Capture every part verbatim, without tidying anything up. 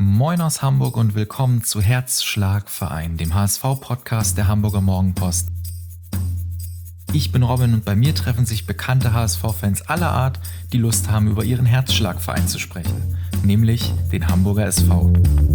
Moin aus Hamburg und willkommen zu Herzschlagverein, dem H S V-Podcast der Hamburger Morgenpost. Ich bin Robin und bei mir treffen sich bekannte H S V-Fans aller Art, die Lust haben, über ihren Herzschlagverein zu sprechen, nämlich den Hamburger S V.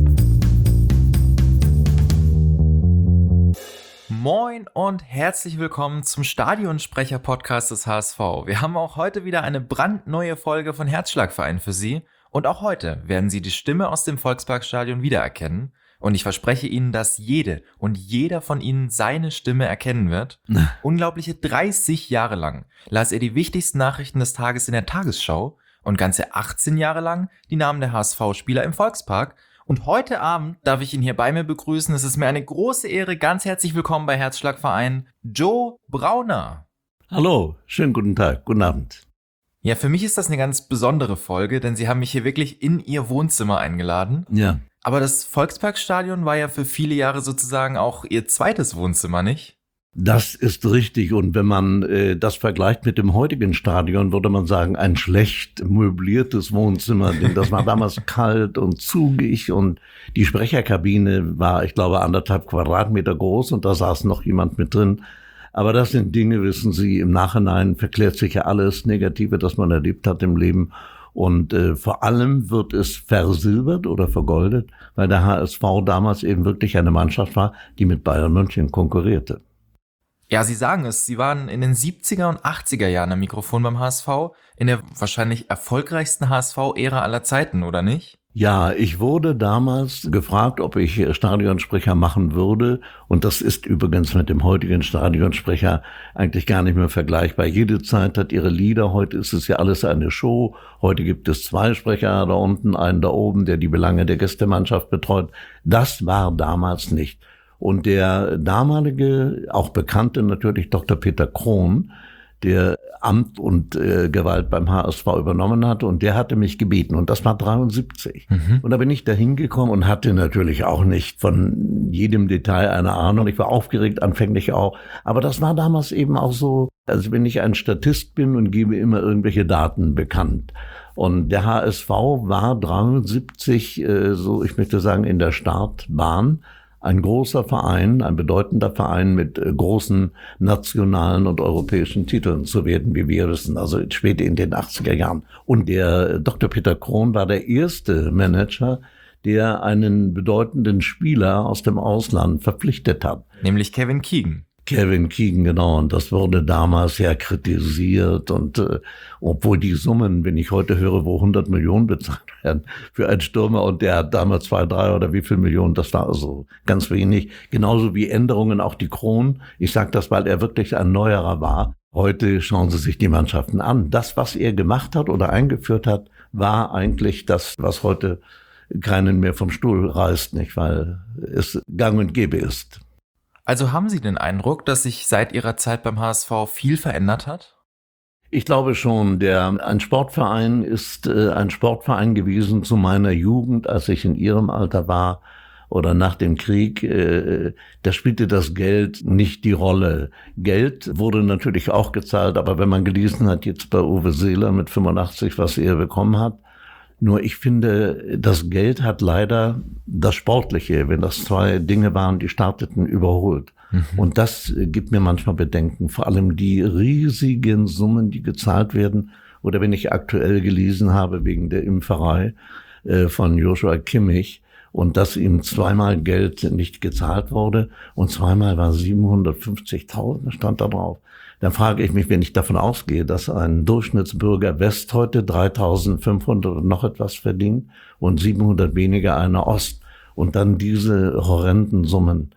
Moin und herzlich willkommen zum Stadionsprecher-Podcast des H S V. Wir haben auch heute wieder eine brandneue Folge von Herzschlagverein für Sie. Und auch heute werden Sie die Stimme aus dem Volksparkstadion wiedererkennen. Und ich verspreche Ihnen, dass jede und jeder von Ihnen seine Stimme erkennen wird. Unglaubliche dreißig Jahre lang las er die wichtigsten Nachrichten des Tages in der Tagesschau und ganze achtzehn Jahre lang die Namen der H S V-Spieler im Volkspark. Und heute Abend darf ich ihn hier bei mir begrüßen. Es ist mir eine große Ehre. Ganz herzlich willkommen bei Herzschlagverein, Joe Brauner. Hallo, schönen guten Tag, guten Abend. Ja, für mich ist das eine ganz besondere Folge, denn Sie haben mich hier wirklich in Ihr Wohnzimmer eingeladen. Ja. Aber das Volksparkstadion war ja für viele Jahre sozusagen auch Ihr zweites Wohnzimmer, nicht? Das ist richtig. Und wenn man äh, das vergleicht mit dem heutigen Stadion, würde man sagen, ein schlecht möbliertes Wohnzimmer. Denn das war damals kalt und zugig und die Sprecherkabine war, ich glaube, anderthalb Quadratmeter groß und da saß noch jemand mit drin. Aber das sind Dinge, wissen Sie, im Nachhinein verklärt sich ja alles Negative, das man erlebt hat im Leben. Und äh, vor allem wird es versilbert oder vergoldet, weil der H S V damals eben wirklich eine Mannschaft war, die mit Bayern München konkurrierte. Ja, Sie sagen es, Sie waren in den siebziger und achtziger Jahren am Mikrofon beim H S V, in der wahrscheinlich erfolgreichsten H S V-Ära aller Zeiten, oder nicht? Ja, ich wurde damals gefragt, ob ich Stadionsprecher machen würde. Und das ist übrigens mit dem heutigen Stadionsprecher eigentlich gar nicht mehr vergleichbar. Jede Zeit hat ihre Lieder. Heute ist es ja alles eine Show. Heute gibt es zwei Sprecher da unten, einen da oben, der die Belange der Gästemannschaft betreut. Das war damals nicht. Und der damalige, auch bekannte natürlich Doktor Peter Krohn, der Amt und äh, Gewalt beim H S V übernommen hatte, und der hatte mich gebeten, und das war dreiundsiebzig. Mhm. Und da bin ich da hingekommen und hatte natürlich auch nicht von jedem Detail eine Ahnung. Ich war aufgeregt, anfänglich auch, aber das war damals eben auch so, als wenn ich ein Statist bin und gebe immer irgendwelche Daten bekannt. Und der H S V war dreiundsiebzig, äh, so ich möchte sagen, in der Startbahn. Ein großer Verein, ein bedeutender Verein mit äh, großen nationalen und europäischen Titeln zu werden, wie wir wissen, also spät in den achtziger Jahren. Und der Doktor Peter Krohn war der erste Manager, der einen bedeutenden Spieler aus dem Ausland verpflichtet hat. Nämlich Kevin Keegan. Kevin Keegan, genau, und das wurde damals ja kritisiert, und äh, obwohl die Summen, wenn ich heute höre, wo hundert Millionen bezahlt werden für einen Stürmer, und der hat damals zwei, drei oder wie viel Millionen, das war also ganz wenig, genauso wie Änderungen auch die Krohn. Ich sage das, weil er wirklich ein Neuerer war. Heute schauen Sie sich die Mannschaften an. Das, was er gemacht hat oder eingeführt hat, war eigentlich das, was heute keinen mehr vom Stuhl reißt, nicht, weil es gang und gäbe ist. Also haben Sie den Eindruck, dass sich seit Ihrer Zeit beim H S V viel verändert hat? Ich glaube schon. Der, ein Sportverein ist äh, ein Sportverein gewesen zu meiner Jugend, als ich in Ihrem Alter war oder nach dem Krieg. Äh, da spielte das Geld nicht die Rolle. Geld wurde natürlich auch gezahlt, aber wenn man gelesen hat, jetzt bei Uwe Seeler mit fünfundachtzig, was er bekommen hat, nur ich finde, das Geld hat leider das Sportliche, wenn das zwei Dinge waren, die starteten, überholt. Mhm. Und das gibt mir manchmal Bedenken. Vor allem die riesigen Summen, die gezahlt werden. Oder wenn ich aktuell gelesen habe, wegen der Impferei äh, von Joshua Kimmich, und dass ihm zweimal Geld nicht gezahlt wurde und zweimal war siebenhundertfünfzigtausend, stand da drauf. Dann frage ich mich, wenn ich davon ausgehe, dass ein Durchschnittsbürger West heute dreitausendfünfhundert und noch etwas verdient und siebenhundert weniger einer Ost, und dann diese horrenden Summen.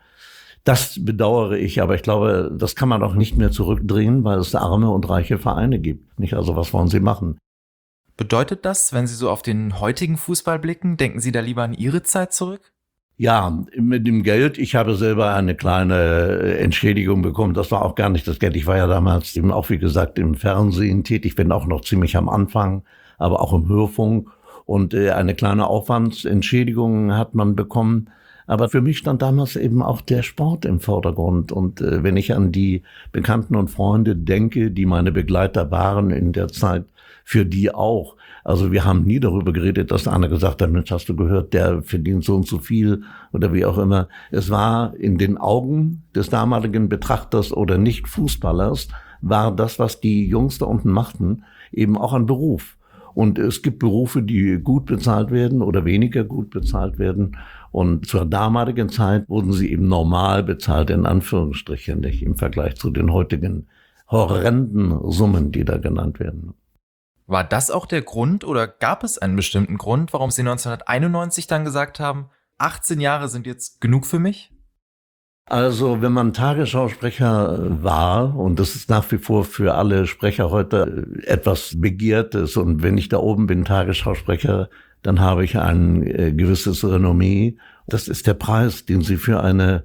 Das bedauere ich, aber ich glaube, das kann man auch nicht mehr zurückdrehen, weil es arme und reiche Vereine gibt. Nicht? Also was wollen Sie machen? Bedeutet das, wenn Sie so auf den heutigen Fußball blicken, denken Sie da lieber an Ihre Zeit zurück? Ja, mit dem Geld. Ich habe selber eine kleine Entschädigung bekommen. Das war auch gar nicht das Geld. Ich war ja damals eben auch, wie gesagt, im Fernsehen tätig, bin auch noch ziemlich am Anfang, aber auch im Hörfunk. Und eine kleine Aufwandsentschädigung hat man bekommen. Aber für mich stand damals eben auch der Sport im Vordergrund. Und wenn ich an die Bekannten und Freunde denke, die meine Begleiter waren in der Zeit, für die auch, Also wir haben nie darüber geredet, dass einer gesagt hat, Mensch, hast du gehört, der verdient so und so viel oder wie auch immer. Es war in den Augen des damaligen Betrachters oder Nicht-Fußballers, war das, was die Jungs da unten machten, eben auch ein Beruf. Und es gibt Berufe, die gut bezahlt werden oder weniger gut bezahlt werden. Und zur damaligen Zeit wurden sie eben normal bezahlt, in Anführungsstrichen, nicht im Vergleich zu den heutigen horrenden Summen, die da genannt werden. War das auch der Grund oder gab es einen bestimmten Grund, warum Sie neunzehnhunderteinundneunzig dann gesagt haben, achtzehn Jahre sind jetzt genug für mich? Also wenn man Tagesschausprecher war, und das ist nach wie vor für alle Sprecher heute etwas Begehrtes, und wenn ich da oben bin, Tagesschausprecher, dann habe ich ein äh, gewisses Renommee. Das ist der Preis, den Sie für eine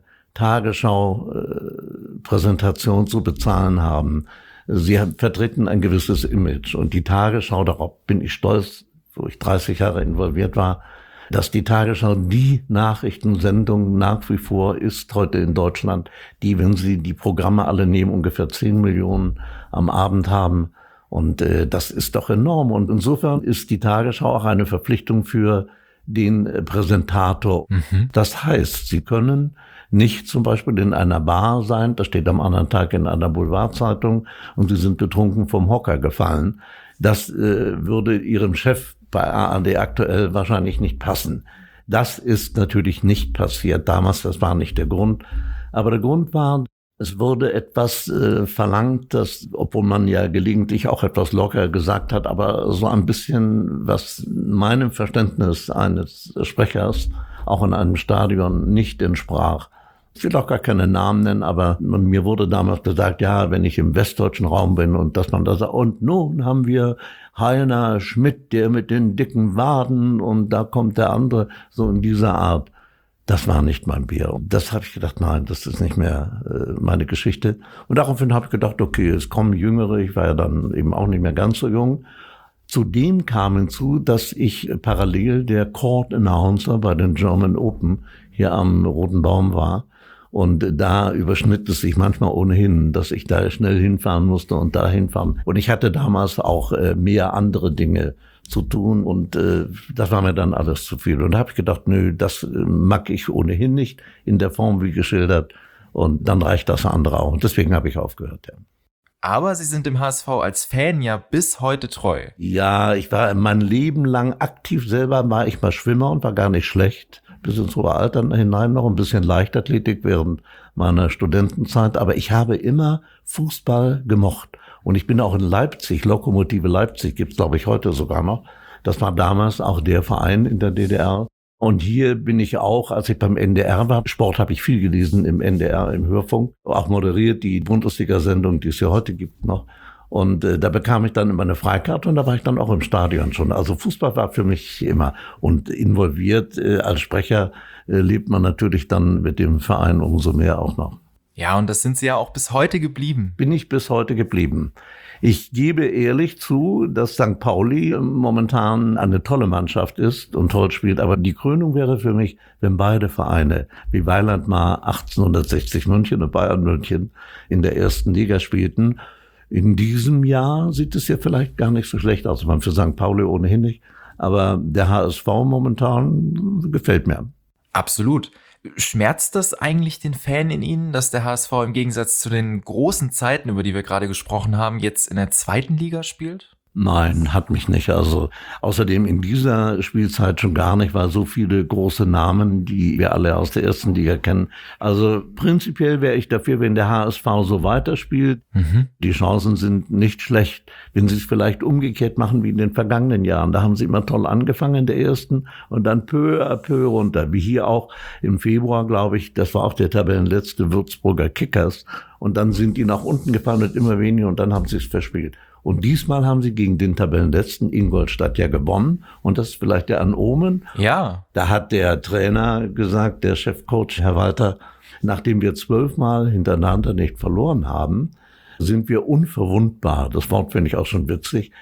Tagesschau-Präsentation zu bezahlen haben. Sie vertreten ein gewisses Image, und die Tagesschau, darauf bin ich stolz, wo ich dreißig Jahre involviert war, dass die Tagesschau die Nachrichtensendung nach wie vor ist heute in Deutschland, die, wenn Sie die Programme alle nehmen, ungefähr zehn Millionen am Abend haben. Und äh, das ist doch enorm. Und insofern ist die Tagesschau auch eine Verpflichtung für den äh, Präsentator. Mhm. Das heißt, Sie können nicht zum Beispiel in einer Bar sein, das steht am anderen Tag in einer Boulevardzeitung, und Sie sind betrunken vom Hocker gefallen. Das äh, würde Ihrem Chef bei A R D aktuell wahrscheinlich nicht passen. Das ist natürlich nicht passiert damals, das war nicht der Grund. Aber der Grund war, es wurde etwas äh, verlangt, das, obwohl man ja gelegentlich auch etwas locker gesagt hat, aber so ein bisschen, was meinem Verständnis eines Sprechers auch in einem Stadion nicht entsprach. Ich will auch gar keine Namen nennen, aber mir wurde damals gesagt, ja, wenn ich im westdeutschen Raum bin, und dass man da sagt, und nun haben wir Heiner Schmidt, der mit den dicken Waden, und da kommt der andere, so in dieser Art. Das war nicht mein Bier. Und das habe ich gedacht, nein, das ist nicht mehr äh, meine Geschichte. Und daraufhin habe ich gedacht, okay, es kommen Jüngere, ich war ja dann eben auch nicht mehr ganz so jung. Zudem kam hinzu, dass ich parallel der Court Announcer bei den German Open hier am Roten Baum war. Und da überschnitt es sich manchmal ohnehin, dass ich da schnell hinfahren musste und da hinfahren. Und ich hatte damals auch äh, mehr andere Dinge zu tun, und äh, das war mir dann alles zu viel. Und da habe ich gedacht, nö, das äh, mag ich ohnehin nicht in der Form wie geschildert, und dann reicht das andere auch. Und deswegen habe ich aufgehört, ja. Aber Sie sind dem H S V als Fan ja bis heute treu. Ja, ich war mein Leben lang aktiv. Selber war ich mal Schwimmer und war gar nicht schlecht. Bis ins hohe Alter hinein noch ein bisschen Leichtathletik während meiner Studentenzeit. Aber ich habe immer Fußball gemocht. Und ich bin auch in Leipzig, Lokomotive Leipzig gibt's glaube ich heute sogar noch. Das war damals auch der Verein in der D D R. Und hier bin ich auch, als ich beim N D R war, Sport habe ich viel gelesen im N D R, im Hörfunk, auch moderiert, die Bundesliga-Sendung, die es ja heute gibt noch. Und äh, da bekam ich dann immer eine Freikarte, und da war ich dann auch im Stadion schon. Also Fußball war für mich immer. Und involviert äh, als Sprecher äh, lebt man natürlich dann mit dem Verein umso mehr auch noch. Ja, und das sind Sie ja auch bis heute geblieben. Bin ich bis heute geblieben. Ich gebe ehrlich zu, dass Sankt Pauli momentan eine tolle Mannschaft ist und toll spielt. Aber die Krönung wäre für mich, wenn beide Vereine, wie Weiland mal achtzehnhundertsechzig München und Bayern München in der ersten Liga spielten. In diesem Jahr sieht es ja vielleicht gar nicht so schlecht aus. Man für Sankt Pauli ohnehin nicht. Aber der H S V momentan gefällt mir. Absolut. Schmerzt das eigentlich den Fan in Ihnen, dass der H S V im Gegensatz zu den großen Zeiten, über die wir gerade gesprochen haben, jetzt in der zweiten Liga spielt? Nein, hat mich nicht. Also außerdem in dieser Spielzeit schon gar nicht, weil so viele große Namen, die wir alle aus der ersten Liga kennen. Also prinzipiell wäre ich dafür, wenn der H S V so weiterspielt. Mhm. Die Chancen sind nicht schlecht. Wenn sie es vielleicht umgekehrt machen wie in den vergangenen Jahren. Da haben sie immer toll angefangen in der ersten und dann peu à peu runter. Wie hier auch im Februar, glaube ich, das war auch der Tabellenletzte Würzburger Kickers. Und dann sind die nach unten gefallen und immer weniger, und dann haben sie es verspielt. Und diesmal haben sie gegen den Tabellenletzten Ingolstadt ja gewonnen. Und das ist vielleicht ja ein Omen. Ja. Da hat der Trainer gesagt, der Chefcoach, Herr Walter, nachdem wir zwölfmal hintereinander nicht verloren haben, sind wir unverwundbar. Das Wort finde ich auch schon witzig.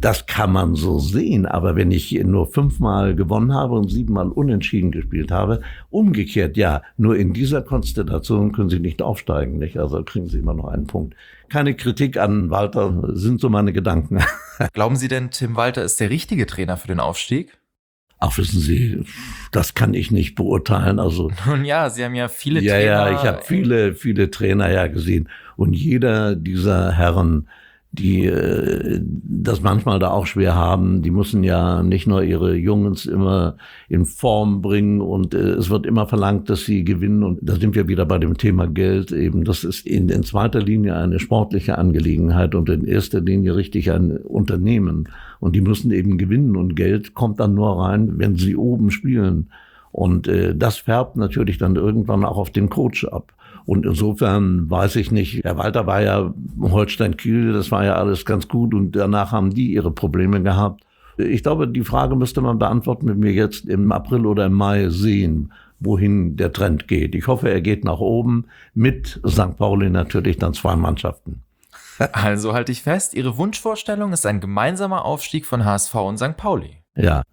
Das kann man so sehen, aber wenn ich nur fünfmal gewonnen habe und siebenmal unentschieden gespielt habe, umgekehrt, ja, nur in dieser Konstellation können Sie nicht aufsteigen, nicht? Also kriegen Sie immer noch einen Punkt. Keine Kritik an Walter, sind so meine Gedanken. Glauben Sie denn, Tim Walter ist der richtige Trainer für den Aufstieg? Ach, wissen Sie, das kann ich nicht beurteilen. Also Nun ja, Sie haben ja viele ja, Trainer. Ja, ich habe viele, viele Trainer ja gesehen. Und jeder dieser Herren, die äh, das manchmal da auch schwer haben, die müssen ja nicht nur ihre Jungs immer in Form bringen und äh, es wird immer verlangt, dass sie gewinnen. Und da sind wir wieder bei dem Thema Geld eben. Das ist in, in zweiter Linie eine sportliche Angelegenheit und in erster Linie richtig ein Unternehmen. Und die müssen eben gewinnen und Geld kommt dann nur rein, wenn sie oben spielen. Und äh, das färbt natürlich dann irgendwann auch auf den Coach ab. Und insofern weiß ich nicht, Herr Walter war ja Holstein Kiel, das war ja alles ganz gut und danach haben die ihre Probleme gehabt. Ich glaube, die Frage müsste man beantworten, wenn wir jetzt im April oder im Mai sehen, wohin der Trend geht. Ich hoffe, er geht nach oben, mit Sankt Pauli natürlich dann zwei Mannschaften. Also halte ich fest, Ihre Wunschvorstellung ist ein gemeinsamer Aufstieg von H S V und Sankt Pauli. Ja.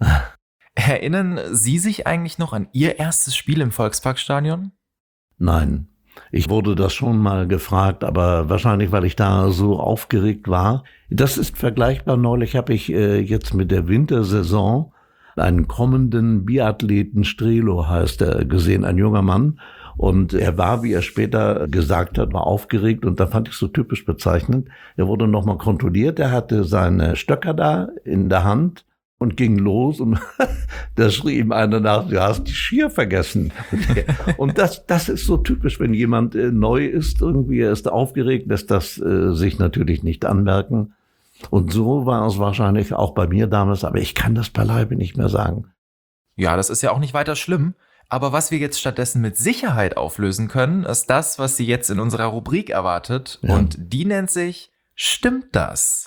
Erinnern Sie sich eigentlich noch an Ihr erstes Spiel im Volksparkstadion? Nein. Ich wurde das schon mal gefragt, aber wahrscheinlich, weil ich da so aufgeregt war. Das ist vergleichbar. Neulich habe ich äh, jetzt mit der Wintersaison einen kommenden Biathleten, Strelo heißt er, gesehen, ein junger Mann. Und er war, wie er später gesagt hat, war aufgeregt und da fand ich so typisch bezeichnend. Er wurde nochmal kontrolliert, er hatte seine Stöcker da in der Hand und ging los und da schrie ihm einer nach, du hast die Skier vergessen. Und das, das ist so typisch, wenn jemand äh, neu ist, irgendwie, er ist aufgeregt, lässt das äh, sich natürlich nicht anmerken. Und so war es wahrscheinlich auch bei mir damals, aber ich kann das beileibe nicht mehr sagen. Ja, das ist ja auch nicht weiter schlimm. Aber was wir jetzt stattdessen mit Sicherheit auflösen können, ist das, was Sie jetzt in unserer Rubrik erwartet. Ja. Und die nennt sich Stimmt das?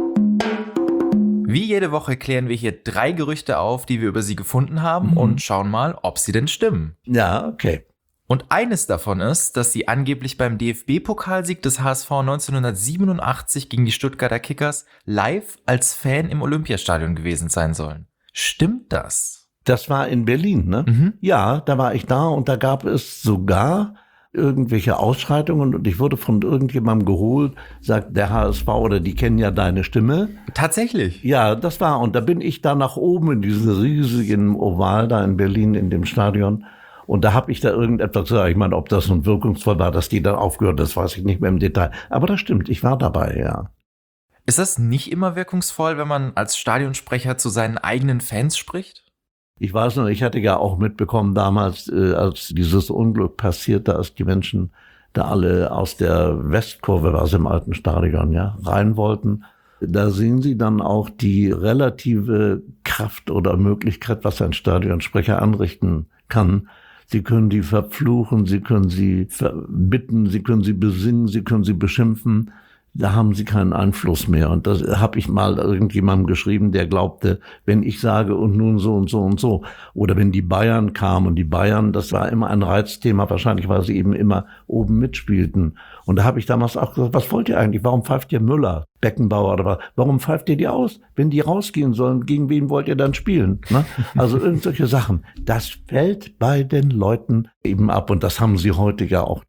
Wie jede Woche klären wir hier drei Gerüchte auf, die wir über sie gefunden haben mhm. und schauen mal, ob sie denn stimmen. Ja, okay. Und eines davon ist, dass sie angeblich beim D F B-Pokalsieg des H S V neunzehnhundertsiebenundachtzig gegen die Stuttgarter Kickers live als Fan im Olympiastadion gewesen sein sollen. Stimmt das? Das war in Berlin, ne? Mhm. Ja, da war ich da und da gab es sogar irgendwelche Ausschreitungen und ich wurde von irgendjemandem geholt, sagt der H S V oder die kennen ja deine Stimme. Tatsächlich? Ja, das war und da bin ich da nach oben in diesem riesigen Oval da in Berlin in dem Stadion und da habe ich da irgendetwas gesagt. Ich meine, ob das nun wirkungsvoll war, dass die dann aufgehört, das weiß ich nicht mehr im Detail. Aber das stimmt, ich war dabei, ja. Ist das nicht immer wirkungsvoll, wenn man als Stadionsprecher zu seinen eigenen Fans spricht? Ich weiß noch, ich hatte ja auch mitbekommen damals, äh, als dieses Unglück passierte, als die Menschen da alle aus der Westkurve, war es im alten Stadion, ja, rein wollten. Da sehen Sie dann auch die relative Kraft oder Möglichkeit, was ein Stadionsprecher anrichten kann. Sie können die verfluchen, Sie können sie verbitten, Sie können sie besingen, Sie können sie beschimpfen. Da haben sie keinen Einfluss mehr. Und das habe ich mal irgendjemandem geschrieben, der glaubte, wenn ich sage und nun so und so und so. Oder wenn die Bayern kamen und die Bayern, das war immer ein Reizthema, wahrscheinlich, weil sie eben immer oben mitspielten. Und da habe ich damals auch gesagt, was wollt ihr eigentlich? Warum pfeift ihr Müller, Beckenbauer oder was? Warum pfeift ihr die aus? Wenn die rausgehen sollen, gegen wen wollt ihr dann spielen? Ne? Also irgendwelche Sachen. Das fällt bei den Leuten eben ab. Und das haben sie heute ja auch.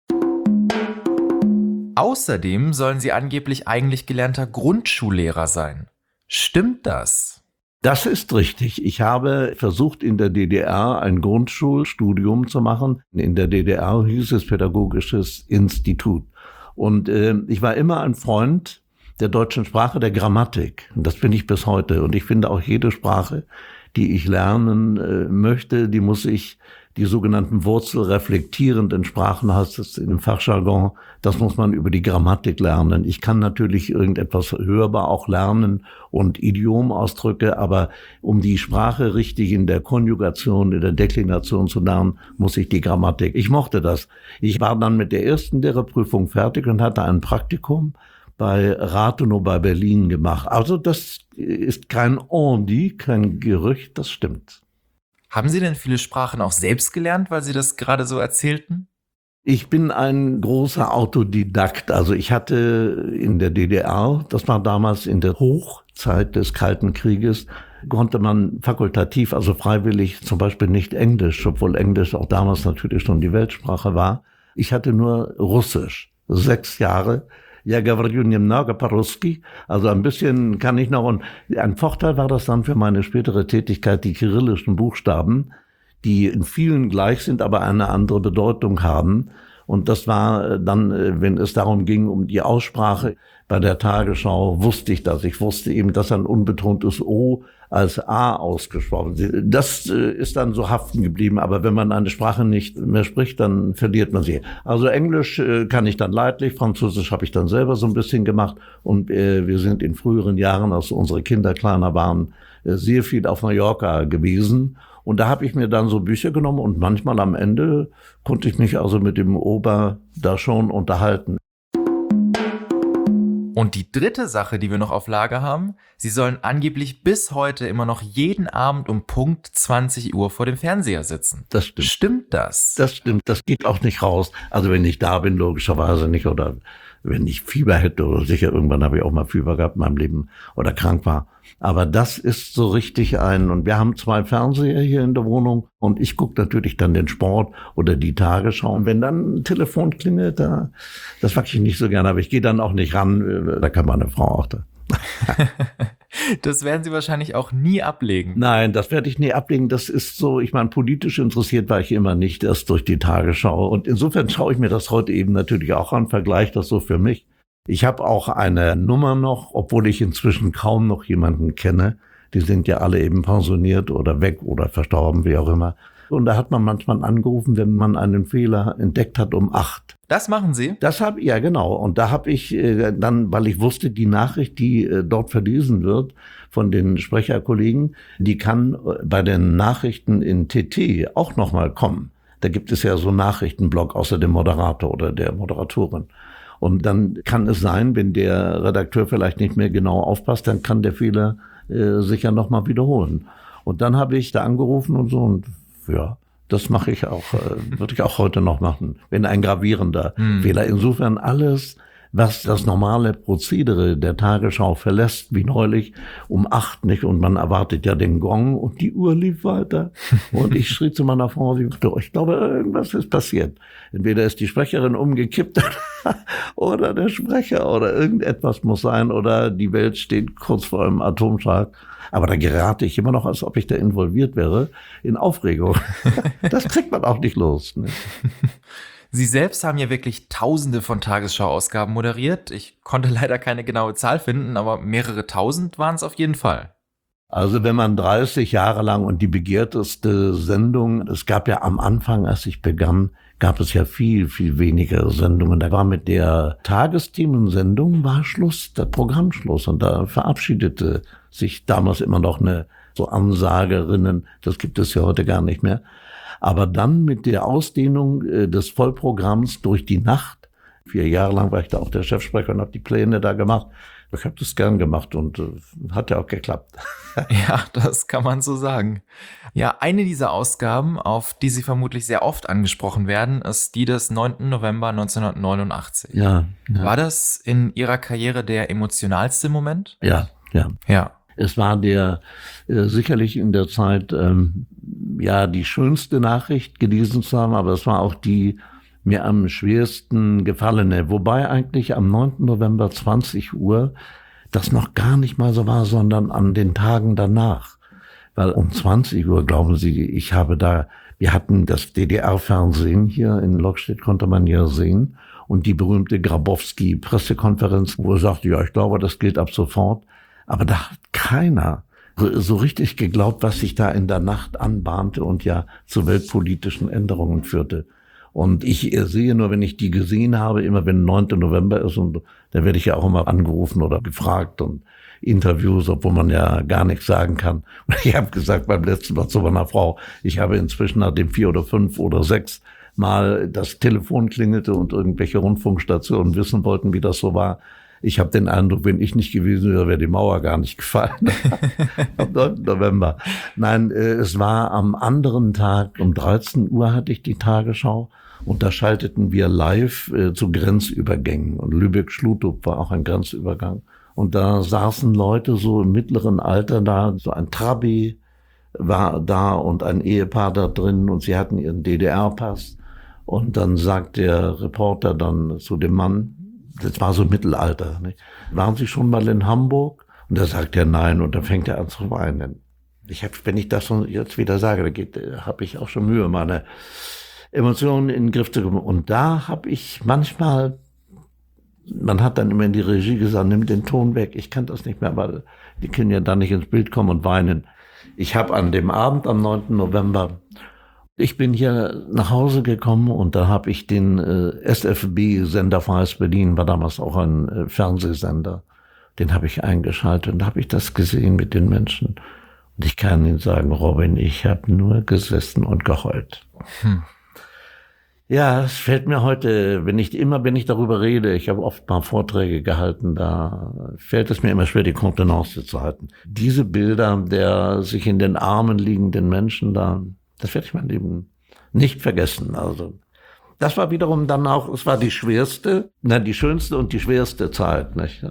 Außerdem sollen sie angeblich eigentlich gelernter Grundschullehrer sein. Stimmt das? Das ist richtig. Ich habe versucht, in der D D R ein Grundschulstudium zu machen. In der D D R hieß es Pädagogisches Institut. Und äh, ich war immer ein Freund der deutschen Sprache, der Grammatik. Und das bin ich bis heute. Und ich finde auch jede Sprache, die ich lernen äh, möchte, die muss ich, die sogenannten wurzelreflektierenden Sprachen heißt es in dem Fachjargon, das muss man über die Grammatik lernen. Ich kann natürlich irgendetwas hörbar auch lernen und Idiomausdrücke, aber um die Sprache richtig in der Konjugation, in der Deklination zu lernen, muss ich die Grammatik. Ich mochte das. Ich war dann mit der ersten Lehrerprüfung fertig und hatte ein Praktikum bei Rathenow bei Berlin gemacht. Also das ist kein On dit, kein Gerücht, das stimmt. Haben Sie denn viele Sprachen auch selbst gelernt, weil Sie das gerade so erzählten? Ich bin ein großer Autodidakt. Also ich hatte in der D D R, das war damals in der Hoch Zeit des Kalten Krieges, konnte man fakultativ, also freiwillig, zum Beispiel nicht Englisch, obwohl Englisch auch damals natürlich schon die Weltsprache war. Ich hatte nur Russisch, sechs Jahre. Ja, говорю немного по-русски, also ein bisschen kann ich noch. Und ein Vorteil war das dann für meine spätere Tätigkeit, die kyrillischen Buchstaben, die in vielen gleich sind, aber eine andere Bedeutung haben. Und das war dann, wenn es darum ging, um die Aussprache bei der Tagesschau, wusste ich das. Ich wusste eben, dass ein unbetontes O als A ausgesprochen wird. Das ist dann so haften geblieben. Aber wenn man eine Sprache nicht mehr spricht, dann verliert man sie. Also Englisch kann ich dann leidlich, Französisch habe ich dann selber so ein bisschen gemacht. Und wir sind in früheren Jahren, als unsere Kinder kleiner waren, sehr viel auf Mallorca gewesen. Und da habe ich mir dann so Bücher genommen und manchmal am Ende konnte ich mich also mit dem Ober da schon unterhalten. Und die dritte Sache, die wir noch auf Lager haben, Sie sollen angeblich bis heute immer noch jeden Abend um Punkt zwanzig Uhr vor dem Fernseher sitzen. Das stimmt. Stimmt das? Das stimmt, das geht auch nicht raus. Also wenn ich da bin, logischerweise nicht, oder wenn ich Fieber hätte, oder sicher, irgendwann habe ich auch mal Fieber gehabt in meinem Leben oder krank war. Aber das ist so richtig ein, und wir haben zwei Fernseher hier in der Wohnung und ich gucke natürlich dann den Sport oder die Tagesschau. Und wenn dann ein Telefon klingelt, da, das mag ich nicht so gerne, aber ich gehe dann auch nicht ran, da kann meine Frau auch da. Das werden Sie wahrscheinlich auch nie ablegen. Nein, das werde ich nie ablegen. Das ist so, ich meine, politisch interessiert war ich immer nicht, erst durch die Tagesschau. Und insofern schaue ich mir das heute eben natürlich auch an, vergleiche das so für mich. Ich habe auch eine Nummer noch, obwohl ich inzwischen kaum noch jemanden kenne. Die sind ja alle eben pensioniert oder weg oder verstorben, wie auch immer. Und da hat man manchmal angerufen, wenn man einen Fehler entdeckt hat, um acht. Das machen Sie? Das habe ja genau. Und da habe ich äh, dann, weil ich wusste, die Nachricht, die äh, dort verlesen wird von den Sprecherkollegen, die kann äh, bei den Nachrichten in T T auch nochmal kommen. Da gibt es ja so einen Nachrichtenblock außer dem Moderator oder der Moderatorin. Und dann kann es sein, wenn der Redakteur vielleicht nicht mehr genau aufpasst, dann kann der Fehler äh, sich ja nochmal wiederholen. Und dann habe ich da angerufen und so, und ja, das mache ich auch, äh, würde ich auch heute noch machen, wenn ein gravierender hm. Fehler. Insofern alles, was das normale Prozedere der Tagesschau verlässt, wie neulich, um acht nicht, und man erwartet ja den Gong und die Uhr lief weiter. Und ich schrie zu meiner Frau, ich glaube, irgendwas ist passiert. Entweder ist die Sprecherin umgekippt oder der Sprecher oder irgendetwas muss sein oder die Welt steht kurz vor einem Atomschlag. Aber da gerate ich immer noch, als ob ich da involviert wäre, in Aufregung. Das kriegt man auch nicht los. Ne? Sie selbst haben ja wirklich tausende von Tagesschau-Ausgaben moderiert. Ich konnte leider keine genaue Zahl finden, aber mehrere tausend waren es auf jeden Fall. Also wenn man dreißig Jahre lang, und die begehrteste Sendung, es gab ja am Anfang, als ich begann, gab es ja viel, viel weniger Sendungen. Da war mit der Tagesthemensendung war Schluss, der Programmschluss. Und da verabschiedete sich damals immer noch eine so Ansagerinnen, das gibt es ja heute gar nicht mehr. Aber dann mit der Ausdehnung äh, des Vollprogramms durch die Nacht, vier Jahre lang war ich da auch der Chefsprecher und habe die Pläne da gemacht. Ich habe das gern gemacht und äh, hat ja auch geklappt. Ja, das kann man so sagen. Ja, eine dieser Ausgaben, auf die Sie vermutlich sehr oft angesprochen werden, ist die des neunten November neunzehnhundertneunundachtzig. Ja, ja. War das in Ihrer Karriere der emotionalste Moment? Ja, ja. Ja. Es war der äh, sicherlich in der Zeit ähm, ja die schönste Nachricht gelesen zu haben, aber es war auch die mir am schwersten gefallene. Wobei eigentlich am neunten November zwanzig Uhr das noch gar nicht mal so war, sondern an den Tagen danach. Weil um zwanzig Uhr, glauben Sie, ich habe da, wir hatten das D D R-Fernsehen hier in Lockstedt, konnte man ja sehen, und die berühmte Grabowski-Pressekonferenz, wo er sagte, ja, ich glaube, das gilt ab sofort. Aber da hat keiner so richtig geglaubt, was sich da in der Nacht anbahnte und ja zu weltpolitischen Änderungen führte. Und ich sehe nur, wenn ich die gesehen habe, immer wenn neunten November ist, und da werde ich ja auch immer angerufen oder gefragt und Interviews, obwohl man ja gar nichts sagen kann. Und ich habe gesagt beim letzten Mal zu meiner Frau, ich habe inzwischen nach dem vier oder fünf oder sechs Mal das Telefon klingelte und irgendwelche Rundfunkstationen wissen wollten, wie das so war. Ich habe den Eindruck, wenn ich nicht gewesen wäre, wäre die Mauer gar nicht gefallen. Am neunten November. Nein, es war am anderen Tag, um dreizehn Uhr hatte ich die Tagesschau. Und da schalteten wir live äh, zu Grenzübergängen. Und Lübeck-Schluthof war auch ein Grenzübergang. Und da saßen Leute so im mittleren Alter da, so ein Trabi war da und ein Ehepaar da drin und sie hatten ihren D D R-Pass. Und dann sagt der Reporter dann zu dem Mann, das war so Mittelalter, nicht? Waren Sie schon mal in Hamburg? Und da sagt er nein und dann fängt er an zu weinen. Ich hab, wenn ich das jetzt wieder sage, da habe ich auch schon Mühe, meine Emotionen in den Griff zu bekommen. Und da habe ich manchmal, man hat dann immer in die Regie gesagt, nimm den Ton weg. Ich kann das nicht mehr, weil die können ja da nicht ins Bild kommen und weinen. Ich habe an dem Abend am neunten November, ich bin hier nach Hause gekommen und da habe ich den äh, S F B-Sender Freies Berlin, war damals auch ein äh, Fernsehsender, den habe ich eingeschaltet und da habe ich das gesehen mit den Menschen. Und ich kann Ihnen sagen, Robin, ich habe nur gesessen und geheult. Hm. Ja, es fällt mir heute, wenn ich immer, wenn ich darüber rede, ich habe oft mal Vorträge gehalten, da fällt es mir immer schwer, die Kontenance zu halten. Diese Bilder der sich in den Armen liegenden Menschen da, das werde ich mein Leben nicht vergessen. Also das war wiederum dann auch, es war die schwerste, nein, die schönste und die schwerste Zeit, nicht?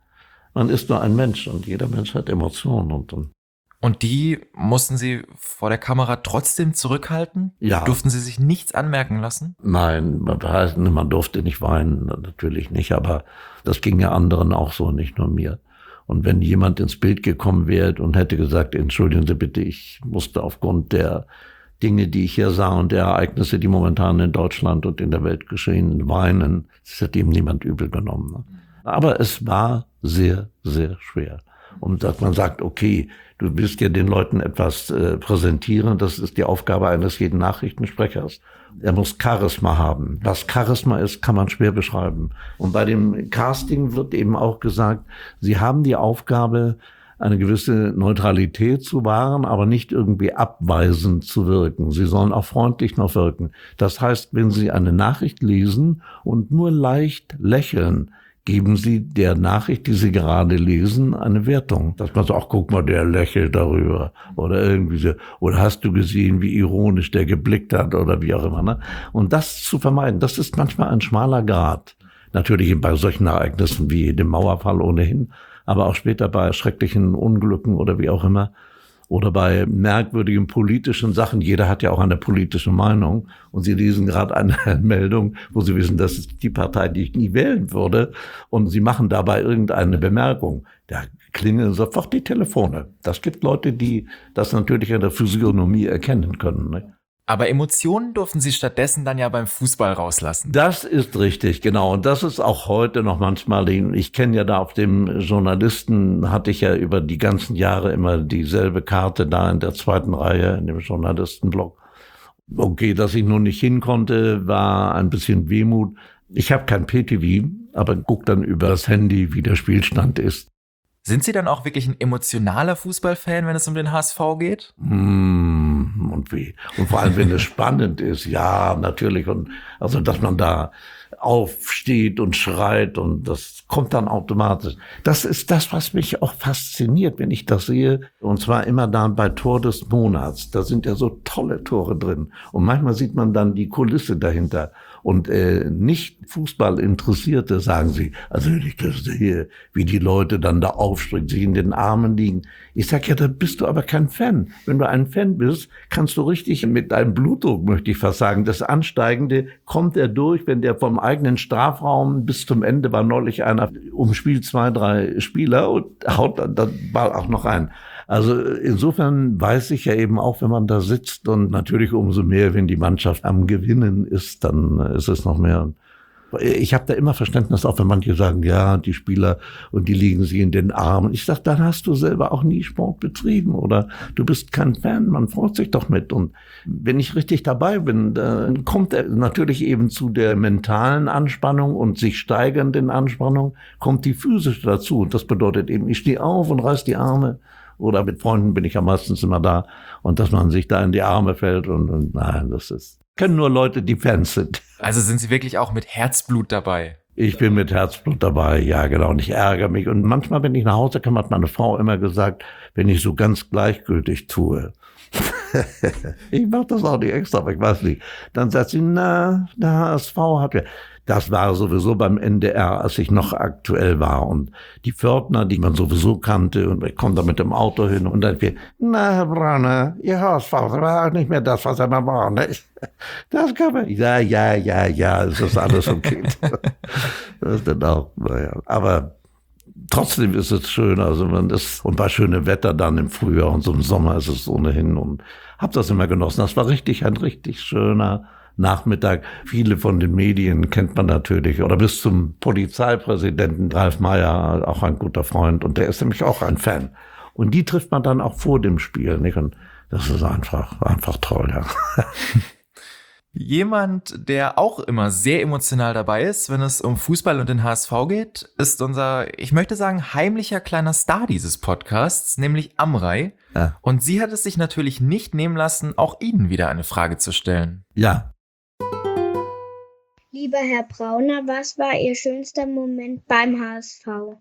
Man ist nur ein Mensch und jeder Mensch hat Emotionen und, und Und die mussten Sie vor der Kamera trotzdem zurückhalten? Ja. Durften Sie sich nichts anmerken lassen? Nein, das heißt, man durfte nicht weinen, natürlich nicht, aber das ging ja anderen auch so, nicht nur mir. Und wenn jemand ins Bild gekommen wäre und hätte gesagt, entschuldigen Sie bitte, ich musste aufgrund der Dinge, die ich hier sah und der Ereignisse, die momentan in Deutschland und in der Welt geschehen, weinen, das hat ihm niemand übel genommen. Aber es war sehr, sehr schwer. Und dass man sagt, okay, du willst ja den Leuten etwas äh, präsentieren, das ist die Aufgabe eines jeden Nachrichtensprechers. Er muss Charisma haben. Was Charisma ist, kann man schwer beschreiben. Und bei dem Casting wird eben auch gesagt, sie haben die Aufgabe, eine gewisse Neutralität zu wahren, aber nicht irgendwie abweisend zu wirken. Sie sollen auch freundlich noch wirken. Das heißt, wenn Sie eine Nachricht lesen und nur leicht lächeln, geben Sie der Nachricht, die Sie gerade lesen, eine Wertung. Dass man so, ach, guck mal, der lächelt darüber. Oder irgendwie so, oder hast du gesehen, wie ironisch der geblickt hat oder wie auch immer. Ne? Und das zu vermeiden, das ist manchmal ein schmaler Grat. Natürlich bei solchen Ereignissen wie dem Mauerfall ohnehin, aber auch später bei schrecklichen Unglücken oder wie auch immer. Oder bei merkwürdigen politischen Sachen. Jeder hat ja auch eine politische Meinung. Und Sie lesen gerade eine Meldung, wo Sie wissen, das ist die Partei, die ich nie wählen würde. Und Sie machen dabei irgendeine Bemerkung. Da klingeln sofort die Telefone. Das gibt Leute, die das natürlich an der Physiognomie erkennen können. Ne? Aber Emotionen durften Sie stattdessen dann ja beim Fußball rauslassen. Das ist richtig, genau. Und das ist auch heute noch manchmal, ich kenne ja da auf dem Journalisten, hatte ich ja über die ganzen Jahre immer dieselbe Karte da in der zweiten Reihe, in dem Journalistenblock. Okay, dass ich nun nicht hin konnte, war ein bisschen Wehmut. Ich habe kein P T V, aber guck dann über das Handy, wie der Spielstand ist. Sind Sie dann auch wirklich ein emotionaler Fußballfan, wenn es um den H S V geht? Mm, und wie? Und vor allem, wenn es spannend ist, ja, natürlich. Und also, dass man da aufsteht und schreit und das kommt dann automatisch. Das ist das, was mich auch fasziniert, wenn ich das sehe. Und zwar immer da bei Tor des Monats. Da sind ja so tolle Tore drin. Und manchmal sieht man dann die Kulisse dahinter. Und äh, nicht Fußballinteressierte sagen sie, also wenn ich das sehe, wie die Leute dann da aufspringen, sich in den Armen liegen. Ich sag ja, da bist du aber kein Fan. Wenn du ein Fan bist, kannst du richtig mit deinem Blutdruck, möchte ich fast sagen, das Ansteigende, kommt er durch, wenn der vom eigenen Strafraum bis zum Ende war neulich einer umspielt zwei, drei Spieler und haut dann den Ball auch noch ein. Also insofern weiß ich ja eben auch, wenn man da sitzt und natürlich umso mehr, wenn die Mannschaft am Gewinnen ist, dann ist es noch mehr. Ich habe da immer Verständnis, auch wenn manche sagen, ja, die Spieler und die liegen sie in den Armen. Ich sage, dann hast du selber auch nie Sport betrieben oder du bist kein Fan, man freut sich doch mit. Und wenn ich richtig dabei bin, dann kommt er natürlich eben zu der mentalen Anspannung und sich steigernden Anspannung, kommt die physische dazu. Und das bedeutet eben, ich stehe auf und reiß die Arme. Oder mit Freunden bin ich ja meistens immer da. Und dass man sich da in die Arme fällt und, und nein, das ist, können nur Leute, die Fans sind. Also sind Sie wirklich auch mit Herzblut dabei? Ich bin mit Herzblut dabei, ja genau. Und ich ärgere mich. Und manchmal, wenn ich nach Hause komme, hat meine Frau immer gesagt, wenn ich so ganz gleichgültig tue. Ich mache das auch nicht extra, aber ich weiß nicht. Dann sagt sie, na, der H S V hat ja. Das war sowieso beim N D R, als ich noch aktuell war. Und die Pförtner, die man sowieso kannte, und ich komme da mit dem Auto hin und dann wir, na, Herr Brauner, Ihr H S V war nicht mehr das, was er mal war, ne? Das kann man, ja, ja, ja, ja, es ist alles okay. Das ist dann auch, naja, aber trotzdem ist es schön, also man ist, und bei schönem Wetter dann im Frühjahr und so im Sommer ist es ohnehin, und hab das immer genossen. Das war richtig, ein richtig schöner Nachmittag. Viele von den Medien kennt man natürlich, oder bis zum Polizeipräsidenten Ralf Meyer, auch ein guter Freund, und der ist nämlich auch ein Fan. Und die trifft man dann auch vor dem Spiel, nicht? Und das ist einfach, einfach toll, ja. Jemand, der auch immer sehr emotional dabei ist, wenn es um Fußball und den H S V geht, ist unser, ich möchte sagen, heimlicher kleiner Star dieses Podcasts, nämlich Amrei. Ja. Und sie hat es sich natürlich nicht nehmen lassen, auch Ihnen wieder eine Frage zu stellen. Ja. Lieber Herr Brauner, was war Ihr schönster Moment beim H S V?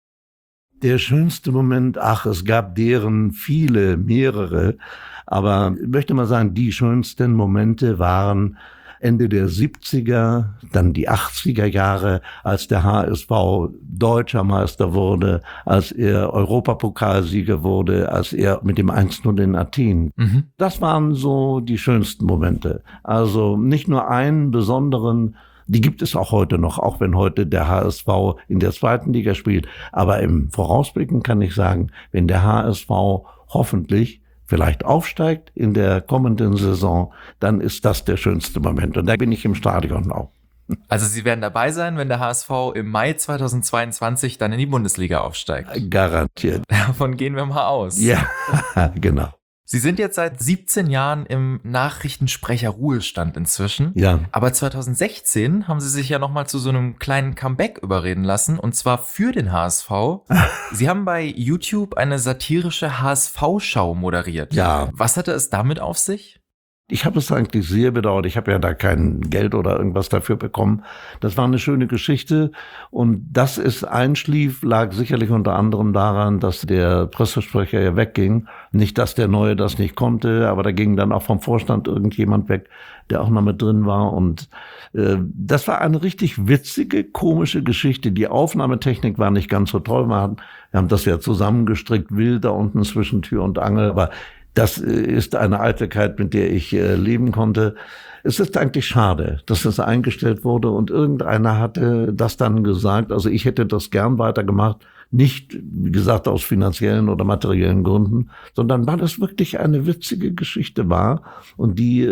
Der schönste Moment, ach, es gab deren viele, mehrere, aber ich möchte mal sagen, die schönsten Momente waren Ende der siebziger, dann die achtziger Jahre, als der H S V Deutscher Meister wurde, als er Europapokalsieger wurde, als er mit dem eins null in Athen. Mhm. Das waren so die schönsten Momente. Also nicht nur einen besonderen, die gibt es auch heute noch, auch wenn heute der H S V in der zweiten Liga spielt. Aber im Vorausblicken kann ich sagen, wenn der H S V hoffentlich vielleicht aufsteigt in der kommenden Saison, dann ist das der schönste Moment. Und da bin ich im Stadion auch. Also Sie werden dabei sein, wenn der H S V im Mai zweitausendzweiundzwanzig dann in die Bundesliga aufsteigt. Garantiert. Davon gehen wir mal aus. Ja, genau. Sie sind jetzt seit siebzehn Jahren im Nachrichtensprecher-Ruhestand inzwischen. Ja. Aber zweitausendsechzehn haben Sie sich ja nochmal zu so einem kleinen Comeback überreden lassen, und zwar für den H S V. Sie haben bei YouTube eine satirische H S V-Schau moderiert. Ja. Was hatte es damit auf sich? Ich habe es eigentlich sehr bedauert. Ich habe ja da kein Geld oder irgendwas dafür bekommen. Das war eine schöne Geschichte. Und dass es einschlief, lag sicherlich unter anderem daran, dass der Pressesprecher ja wegging. Nicht, dass der Neue das nicht konnte, aber da ging dann auch vom Vorstand irgendjemand weg, der auch noch mit drin war. Und äh, das war eine richtig witzige, komische Geschichte. Die Aufnahmetechnik war nicht ganz so toll. Wir haben, wir haben das ja zusammengestrickt, wild da unten zwischen Tür und Angel, aber das ist eine Eitelkeit, mit der ich äh, leben konnte. Es ist eigentlich schade, dass es eingestellt wurde, und irgendeiner hatte das dann gesagt. Also ich hätte das gern weitergemacht. Nicht, wie gesagt, aus finanziellen oder materiellen Gründen, sondern weil es wirklich eine witzige Geschichte war und die,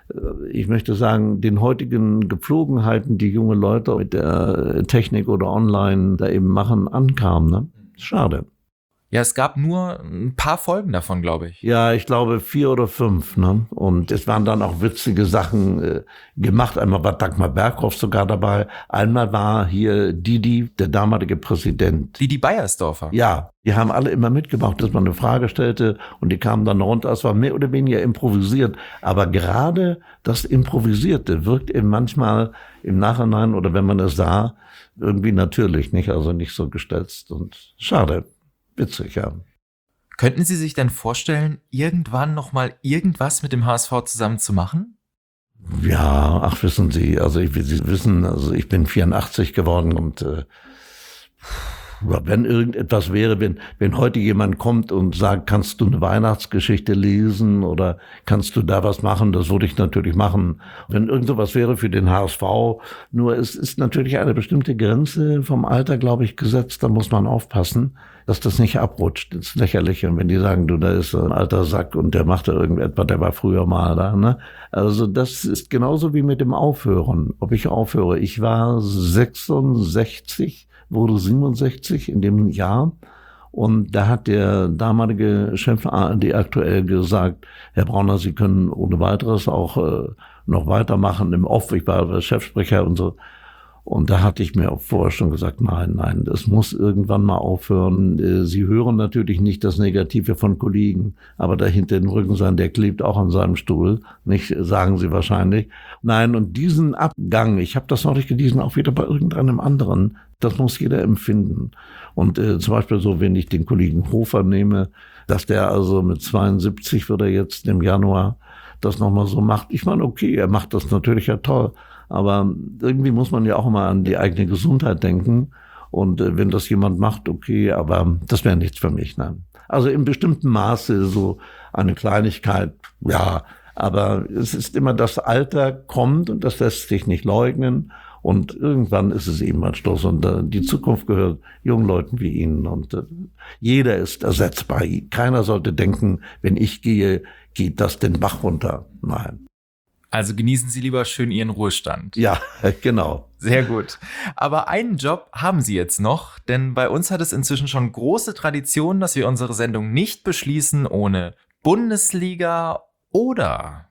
ich möchte sagen, den heutigen Gepflogenheiten, die junge Leute mit der Technik oder online da eben machen, ankam. Ne? Schade. Ja, es gab nur ein paar Folgen davon, glaube ich. Ja, ich glaube vier oder fünf. Ne? Und es waren dann auch witzige Sachen äh, gemacht. Einmal war Dagmar Berghoff sogar dabei. Einmal war hier Didi, der damalige Präsident. Didi Beiersdorfer. Ja, die haben alle immer mitgemacht, dass man eine Frage stellte und die kamen dann runter. Es war mehr oder weniger improvisiert. Aber gerade das Improvisierte wirkt eben manchmal im Nachhinein oder wenn man es sah, irgendwie natürlich, nicht? Also nicht so gestelzt und schade. Witzig, ja. Könnten Sie sich denn vorstellen, irgendwann nochmal irgendwas mit dem H S V zusammen zu machen? Ja, ach, wissen Sie, also ich, Sie wissen, also ich bin vierundachtzig geworden und äh, wenn irgendetwas wäre, wenn, wenn heute jemand kommt und sagt, kannst du eine Weihnachtsgeschichte lesen oder kannst du da was machen, das würde ich natürlich machen. Wenn irgend sowas wäre für den H S V, nur es ist natürlich eine bestimmte Grenze vom Alter, glaube ich, gesetzt, da muss man aufpassen, dass das nicht abrutscht. Das ist lächerlich. Und wenn die sagen, du, da ist ein alter Sack und der macht da irgendetwas, der war früher mal da, ne? Also das ist genauso wie mit dem Aufhören. Ob ich aufhöre. Ich war sechsundsechzig, wurde siebenundsechzig in dem Jahr. Und da hat der damalige Chef A R D aktuell gesagt, Herr Brauner, Sie können ohne weiteres auch äh, noch weitermachen im Off. Ich war Chefsprecher und so. Und da hatte ich mir auch vorher schon gesagt, nein, nein, das muss irgendwann mal aufhören. Sie hören natürlich nicht das Negative von Kollegen, aber dahinter den Rücken sein, der klebt auch an seinem Stuhl, nicht, sagen Sie wahrscheinlich. Nein, und diesen Abgang, ich habe das neulich gelesen, auch wieder bei irgendeinem anderen, das muss jeder empfinden. Und äh, zum Beispiel so, wenn ich den Kollegen Hofer nehme, dass der also mit zweiundsiebzig wird er jetzt im Januar das nochmal so macht. Ich meine, okay, er macht das natürlich ja toll. Aber irgendwie muss man ja auch mal an die eigene Gesundheit denken. Und äh, wenn das jemand macht, okay, aber das wäre nichts für mich. Nein. Also in bestimmtem Maße so eine Kleinigkeit, ja. Aber es ist immer, das Alter kommt und das lässt sich nicht leugnen. Und irgendwann ist es eben ein Stoß. Und äh, die Zukunft gehört jungen Leuten wie Ihnen. Und äh, jeder ist ersetzbar. Keiner sollte denken, wenn ich gehe, geht das den Bach runter. Nein. Also genießen Sie lieber schön Ihren Ruhestand. Ja, genau. Sehr gut. Aber einen Job haben Sie jetzt noch, denn bei uns hat es inzwischen schon große Tradition, dass wir unsere Sendung nicht beschließen ohne Bundesliga oder...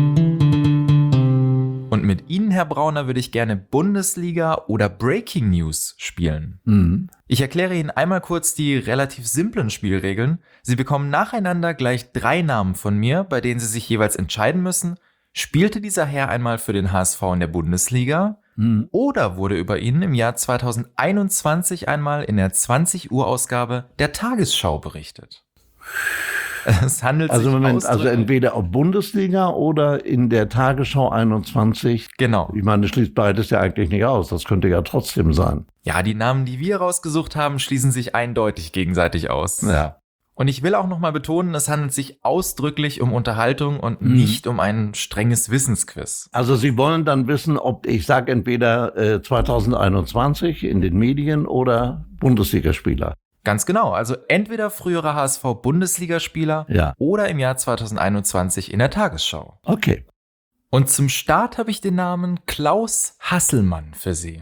Und mit Ihnen, Herr Brauner, würde ich gerne Bundesliga oder Breaking News spielen. Mhm. Ich erkläre Ihnen einmal kurz die relativ simplen Spielregeln. Sie bekommen nacheinander gleich drei Namen von mir, bei denen Sie sich jeweils entscheiden müssen, spielte dieser Herr einmal für den H S V in der Bundesliga Mhm. oder wurde über ihn im Jahr zweitausendeinundzwanzig einmal in der zwanzig Uhr Ausgabe der Tagesschau berichtet. Es handelt Also sich Moment, also ausdrücklich- entweder auf Bundesliga oder in der Tagesschau einundzwanzig. Genau. Ich meine, das schließt beides ja eigentlich nicht aus. Das könnte ja trotzdem sein. Ja, die Namen, die wir rausgesucht haben, schließen sich eindeutig gegenseitig aus. Ja. Und ich will auch nochmal betonen, es handelt sich ausdrücklich um Unterhaltung und Mhm. nicht um ein strenges Wissensquiz. Also Sie wollen dann wissen, ob ich sage entweder äh, zweitausendeinundzwanzig in den Medien oder Bundesligaspieler. Ganz genau, also entweder frühere H S V-Bundesligaspieler Ja. oder im Jahr zweitausendeinundzwanzig in der Tagesschau. Okay. Und zum Start habe ich den Namen Klaus Hasselmann für Sie.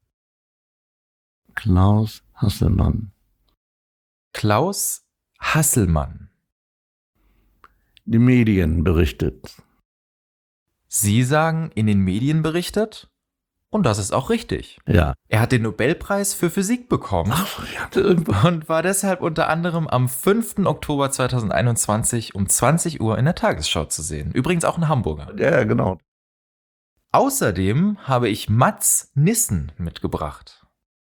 Klaus Hasselmann. Klaus Hasselmann. Die Medien berichtet. Sie sagen, in den Medien berichtet? Und das ist auch richtig. Ja. Er hat den Nobelpreis für Physik bekommen. Ach, ich hatte irgendwo. Und war deshalb unter anderem am fünften Oktober zweitausendeinundzwanzig um zwanzig Uhr in der Tagesschau zu sehen. Übrigens auch ein Hamburger. Ja, genau. Außerdem habe ich Mats Nissen mitgebracht.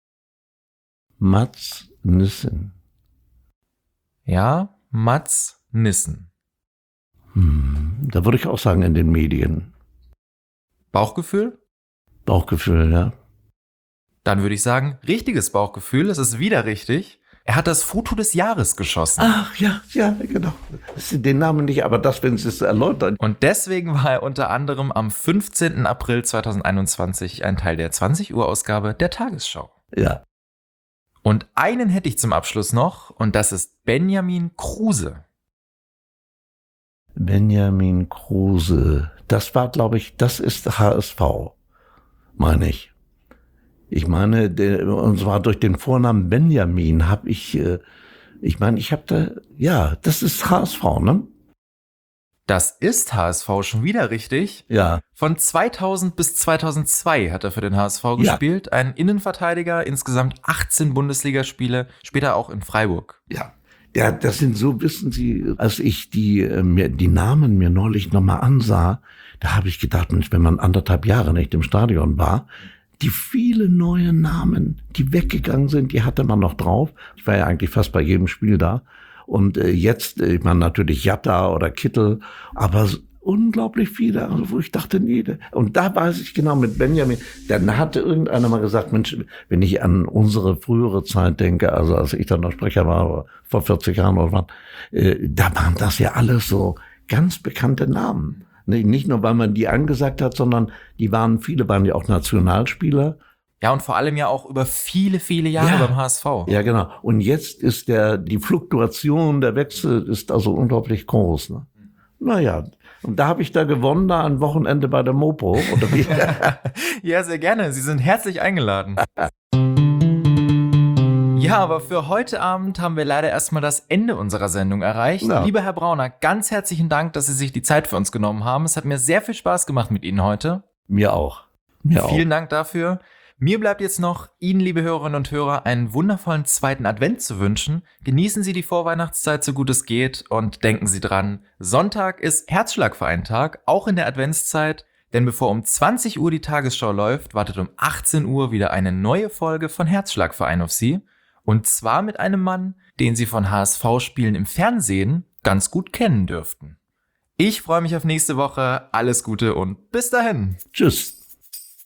Mats Nissen. Ja, Mats Nissen. Hm, da würde ich auch sagen, in den Medien. Bauchgefühl? Bauchgefühl, ja. Dann würde ich sagen, richtiges Bauchgefühl. Es ist wieder richtig. Er hat das Foto des Jahres geschossen. Ach, ja, ja, genau. Das ist den Namen nicht, aber das, wenn Sie es erläutern. Und deswegen war er unter anderem am fünfzehnten April zweitausendeinundzwanzig ein Teil der zwanzig Uhr Ausgabe der Tagesschau. Ja. Und einen hätte ich zum Abschluss noch, und das ist Benjamin Kruse. Benjamin Kruse. Das war, glaube ich, das ist H S V, meine ich. Ich meine, der, und zwar durch den Vornamen Benjamin habe ich, äh, ich meine, ich habe da, ja, das ist H S V, ne? Das ist H S V schon wieder richtig. Ja. Von zweitausend bis zweitausendzwei hat er für den H S V Ja. gespielt. Ein Innenverteidiger, insgesamt achtzehn Bundesligaspiele, später auch in Freiburg. Ja. Ja, das sind so, wissen Sie, als ich die, äh, mir, die Namen mir neulich nochmal ansah, da habe ich gedacht, Mensch, wenn man anderthalb Jahre nicht im Stadion war, die vielen neuen Namen, die weggegangen sind, die hatte man noch drauf. Ich war ja eigentlich fast bei jedem Spiel da. Und äh, jetzt, äh, ich meine natürlich Jatta oder Kittel, aber so unglaublich viele, also wo ich dachte, nee. da- Und da weiß ich genau mit Benjamin, dann hatte irgendeiner mal gesagt, Mensch, wenn ich an unsere frühere Zeit denke, also als ich dann noch Sprecher war, oder vor vierzig Jahren oder was, äh, da waren das ja alles so ganz bekannte Namen. Ne, Nicht nur, weil man die angesagt hat, sondern die waren, viele waren ja auch Nationalspieler. Ja, und vor allem ja auch über viele, viele Jahre Ja. beim H S V. Ja, genau. Und jetzt ist der, die Fluktuation, der Wechsel ist also unglaublich groß. Ne? Naja, und da habe ich da gewonnen, da ein Wochenende bei der Mopo. Oder wie? Ja, sehr gerne. Sie sind herzlich eingeladen. Ja, aber für heute Abend haben wir leider erstmal das Ende unserer Sendung erreicht. Ja. Lieber Herr Brauner, ganz herzlichen Dank, dass Sie sich die Zeit für uns genommen haben. Es hat mir sehr viel Spaß gemacht mit Ihnen heute. Mir auch. Mir Vielen Dank dafür. Mir bleibt jetzt noch, Ihnen, liebe Hörerinnen und Hörer, einen wundervollen zweiten Advent zu wünschen. Genießen Sie die Vorweihnachtszeit so gut es geht und denken Sie dran, Sonntag ist Herzschlagvereintag, auch in der Adventszeit, denn bevor um zwanzig Uhr die Tagesschau läuft, wartet um achtzehn Uhr wieder eine neue Folge von Herzschlagverein auf Sie. Und zwar mit einem Mann, den Sie von H S V-Spielen im Fernsehen ganz gut kennen dürften. Ich freue mich auf nächste Woche, alles Gute und bis dahin. Tschüss.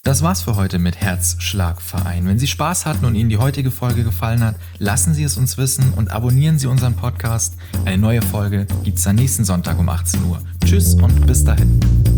Das war's für heute mit Herzschlagverein. Wenn Sie Spaß hatten und Ihnen die heutige Folge gefallen hat, lassen Sie es uns wissen und abonnieren Sie unseren Podcast. Eine neue Folge gibt's dann nächsten Sonntag um achtzehn Uhr. Tschüss und bis dahin.